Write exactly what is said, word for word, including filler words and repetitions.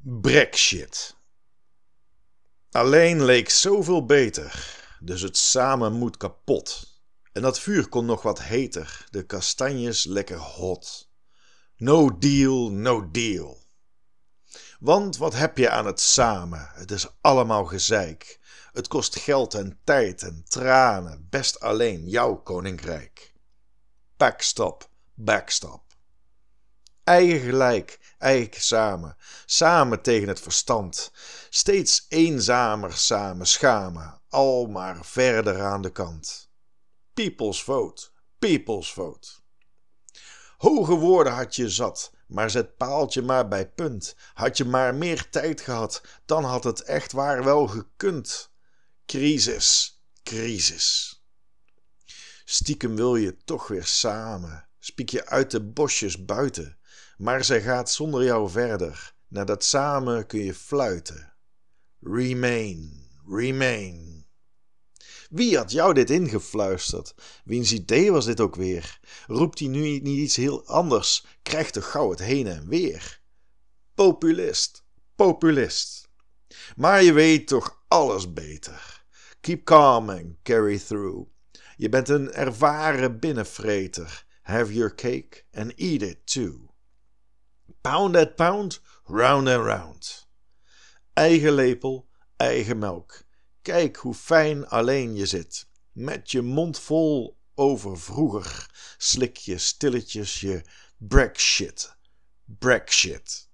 Brexit. Alleen leek zoveel beter, dus het samen moet kapot. En dat vuur kon nog wat heter, de kastanjes lekker hot. No deal, no deal. Want wat heb je aan het samen? Het is allemaal gezeik. Het kost geld en tijd en tranen, best alleen jouw koninkrijk. Backstop, backstop. Eigen gelijk, eigen samen, samen tegen het verstand. Steeds eenzamer samen schamen, al maar verder aan de kant. People's vote, people's vote. Hoge woorden had je zat, maar zet paaltje maar bij punt. Had je maar meer tijd gehad, dan had het echt waar wel gekund. Crisis, crisis. Stiekem wil je toch weer samen, spiek je uit de bosjes buiten. Maar zij gaat zonder jou verder, naar dat samen kun je fluiten. Remain, remain. Wie had jou dit ingefluisterd? Wiens idee was dit ook weer? Roept hij nu niet iets heel anders? Krijgt toch gauw het heen en weer? Populist, populist. Maar je weet toch alles beter. Keep calm and carry through. Je bent een ervaren binnenvreter. Have your cake and eat it too. Pound that pound, round and round. Eigen lepel, eigen melk. Kijk hoe fijn alleen je zit. Met je mond vol over vroeger. Slik je stilletjes je Brexit. Brexit.